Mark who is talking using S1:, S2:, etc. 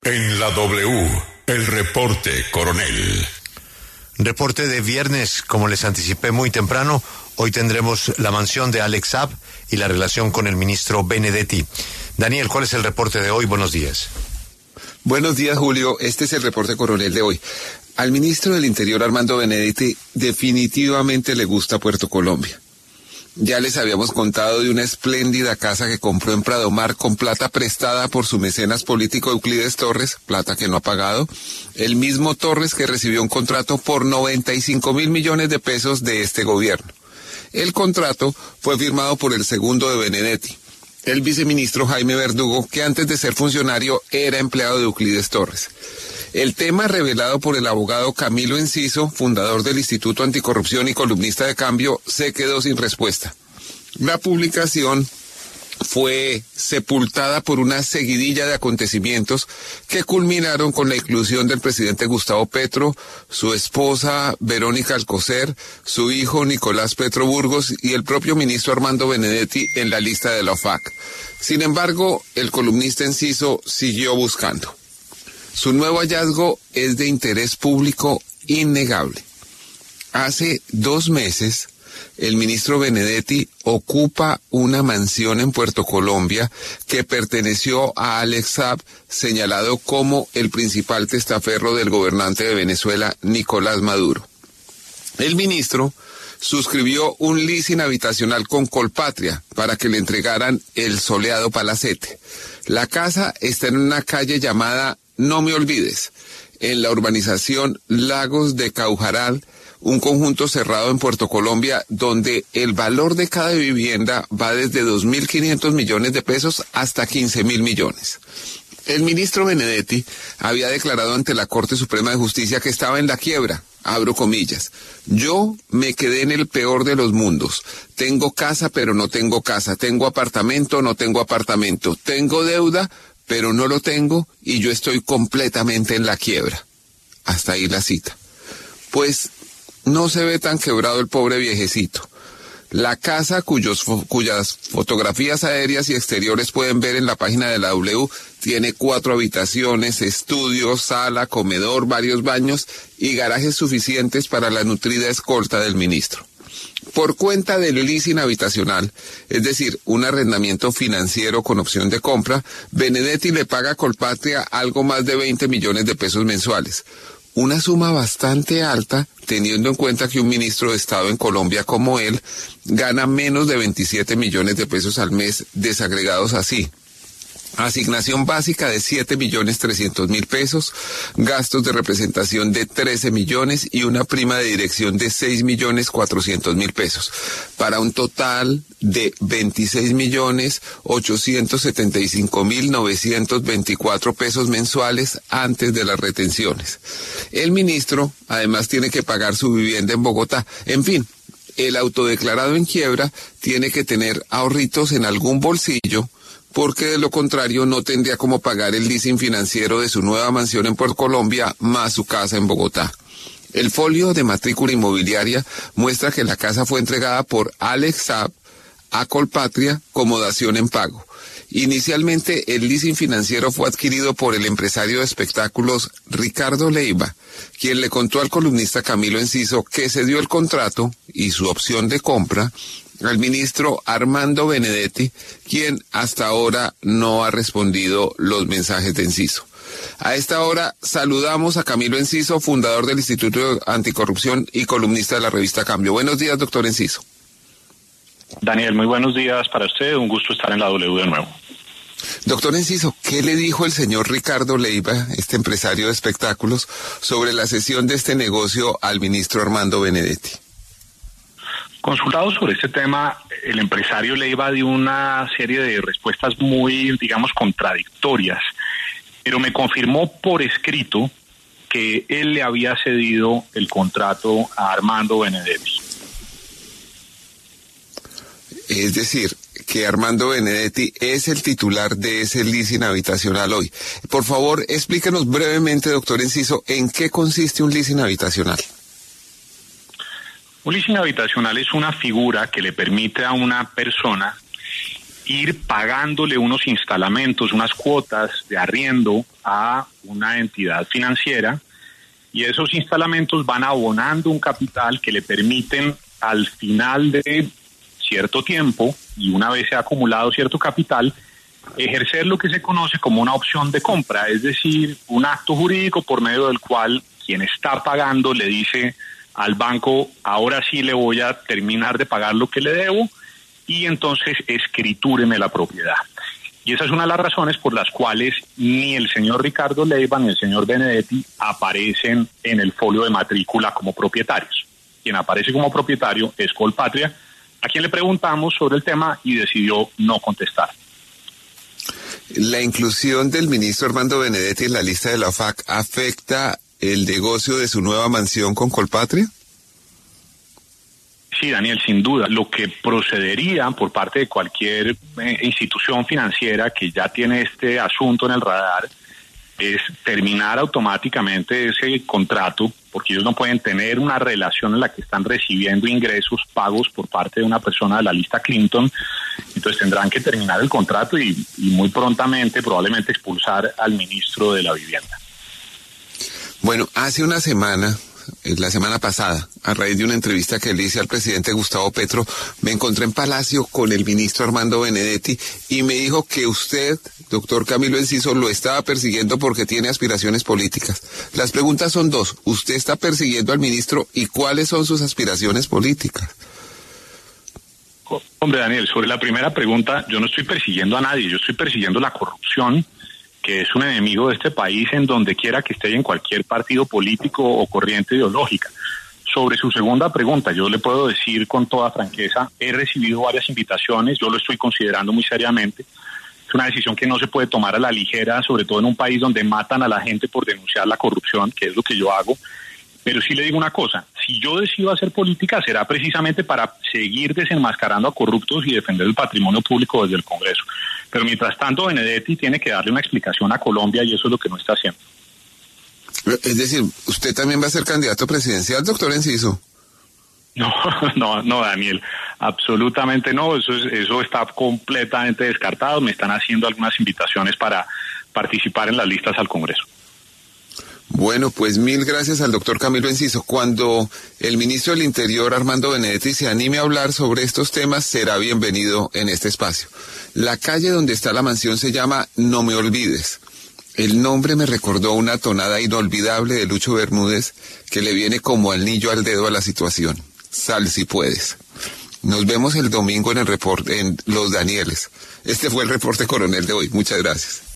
S1: En la W, el reporte, coronel.
S2: Reporte de viernes, como les anticipé muy temprano, hoy tendremos la mansión de Alex Saab y la relación con el ministro Benedetti. Daniel, ¿cuál es el reporte de hoy? Buenos días.
S3: Buenos días, Julio. Este es el reporte coronel de hoy. Al ministro del Interior, Armando Benedetti, definitivamente le gusta Puerto Colombia. Ya les habíamos contado de una espléndida casa que compró en Pradomar con plata prestada por su mecenas político Euclides Torres, plata que no ha pagado, el mismo Torres que recibió un contrato por 95.000 millones de pesos de este gobierno. El contrato fue firmado por el segundo de Benedetti, el viceministro Jaime Verdugo, que antes de ser funcionario era empleado de Euclides Torres. El tema revelado por el abogado Camilo Enciso, fundador del Instituto Anticorrupción y columnista de Cambio, se quedó sin respuesta. La publicación fue sepultada por una seguidilla de acontecimientos que culminaron con la inclusión del presidente Gustavo Petro, su esposa Verónica Alcocer, su hijo Nicolás Petro Burgos y el propio ministro Armando Benedetti en la lista de la OFAC. Sin embargo, el columnista Enciso siguió buscando. Su nuevo hallazgo es de interés público innegable. Hace 2 meses, el ministro Benedetti ocupa una mansión en Puerto Colombia que perteneció a Alex Saab, señalado como el principal testaferro del gobernante de Venezuela, Nicolás Maduro. El ministro suscribió un leasing habitacional con Colpatria para que le entregaran el soleado palacete. La casa está en una calle llamada No Me Olvides, en la urbanización Lagos de Caujaral, un conjunto cerrado en Puerto Colombia, donde el valor de cada vivienda va desde 2.500 millones de pesos hasta 15.000 millones. El ministro Benedetti había declarado ante la Corte Suprema de Justicia que estaba en la quiebra, abro comillas. Yo me quedé en el peor de los mundos. Tengo casa, pero no tengo casa. Tengo apartamento, no tengo apartamento. Tengo deuda, pero no lo tengo y yo estoy completamente en la quiebra. Hasta ahí la cita. Pues no se ve tan quebrado el pobre viejecito. La casa, cuyas fotografías aéreas y exteriores pueden ver en la página de la W, tiene 4 habitaciones, estudio, sala, comedor, varios baños y garajes suficientes para la nutrida escolta del ministro. Por cuenta del leasing habitacional, es decir, un arrendamiento financiero con opción de compra, Benedetti le paga a Colpatria algo más de 20 millones de pesos mensuales. Una suma bastante alta, teniendo en cuenta que un ministro de Estado en Colombia como él gana menos de 27 millones de pesos al mes desagregados así. Asignación básica de 7.300.000 pesos, gastos de representación de 13 millones y una prima de dirección de 6.400.000 pesos, para un total de 26.875.924 pesos mensuales antes de las retenciones. El ministro además tiene que pagar su vivienda en Bogotá. En fin, el autodeclarado en quiebra tiene que tener ahorritos en algún bolsillo, porque de lo contrario no tendría cómo pagar el leasing financiero de su nueva mansión en Puerto Colombia más su casa en Bogotá. El folio de matrícula inmobiliaria muestra que la casa fue entregada por Alex Saab a Colpatria como dación en pago. Inicialmente el leasing financiero fue adquirido por el empresario de espectáculos Ricardo Leiva, quien le contó al columnista Camilo Enciso que se dio el contrato y su opción de compra al ministro Armando Benedetti, quien hasta ahora no ha respondido los mensajes de Enciso. A esta hora saludamos a Camilo Enciso, fundador del Instituto Anticorrupción y columnista de la revista Cambio. Buenos días, doctor Enciso.
S4: Daniel, muy buenos días para usted, un gusto estar en la W de nuevo.
S3: Doctor Enciso, ¿qué le dijo el señor Ricardo Leiva, este empresario de espectáculos, sobre la cesión de este negocio al ministro Armando Benedetti?
S4: Consultado sobre este tema, el empresario Leiva dio una serie de respuestas muy, digamos, contradictorias, pero me confirmó por escrito que él le había cedido el contrato a Armando Benedetti.
S3: Es decir, que Armando Benedetti es el titular de ese leasing habitacional hoy. Por favor, explíquenos brevemente, doctor Enciso, ¿en qué consiste un leasing habitacional?
S4: Un leasing habitacional es una figura que le permite a una persona ir pagándole unos instalamentos, unas cuotas de arriendo a una entidad financiera, y esos instalamentos van abonando un capital que le permiten al final de cierto tiempo, y una vez se ha acumulado cierto capital, ejercer lo que se conoce como una opción de compra, es decir, un acto jurídico por medio del cual quien está pagando le dice al banco: ahora sí le voy a terminar de pagar lo que le debo, y entonces escritúreme la propiedad. Y esa es una de las razones por las cuales ni el señor Ricardo Leyva ni el señor Benedetti aparecen en el folio de matrícula como propietarios. Quien aparece como propietario es Colpatria, a quien le preguntamos sobre el tema y decidió no contestar.
S3: ¿La inclusión del ministro Armando Benedetti en la lista de la OFAC afecta el negocio de su nueva mansión con Colpatria?
S4: Sí, Daniel, sin duda. Lo que procedería por parte de cualquier institución financiera que ya tiene este asunto en el radar es terminar automáticamente ese contrato, porque ellos no pueden tener una relación en la que están recibiendo ingresos pagos por parte de una persona de la lista Clinton. Entonces tendrán que terminar el contrato y muy prontamente probablemente expulsar al ministro de la Vivienda.
S3: Bueno, hace una semana, la semana pasada, a raíz de una entrevista que le hice al presidente Gustavo Petro, me encontré en Palacio con el ministro Armando Benedetti y me dijo que usted, doctor Camilo Enciso, lo estaba persiguiendo porque tiene aspiraciones políticas. Las preguntas son dos: ¿usted está persiguiendo al ministro y cuáles son sus aspiraciones políticas?
S4: Hombre, Daniel, sobre la primera pregunta, yo no estoy persiguiendo a nadie, yo estoy persiguiendo la corrupción, que es un enemigo de este país en donde quiera que esté, en cualquier partido político o corriente ideológica. Sobre su segunda pregunta, yo le puedo decir con toda franqueza, he recibido varias invitaciones, yo lo estoy considerando muy seriamente. Es una decisión que no se puede tomar a la ligera, sobre todo en un país donde matan a la gente por denunciar la corrupción, que es lo que yo hago. Pero sí le digo una cosa: si yo decido hacer política, será precisamente para seguir desenmascarando a corruptos y defender el patrimonio público desde el Congreso. Pero mientras tanto, Benedetti tiene que darle una explicación a Colombia, y eso es lo que no está haciendo.
S3: Es decir, ¿usted también va a ser candidato presidencial, doctor Enciso?
S4: No, Daniel, absolutamente no, eso está completamente descartado. Me están haciendo algunas invitaciones para participar en las listas al Congreso.
S3: Bueno, pues mil gracias al doctor Camilo Enciso. Cuando el ministro del Interior, Armando Benedetti, se anime a hablar sobre estos temas, será bienvenido en este espacio. La calle donde está la mansión se llama No Me Olvides. El nombre me recordó una tonada inolvidable de Lucho Bermúdez que le viene como anillo al dedo a la situación. Sal si puedes. Nos vemos el domingo en el reporte, en Los Danieles. Este fue el reporte coronel de hoy. Muchas gracias.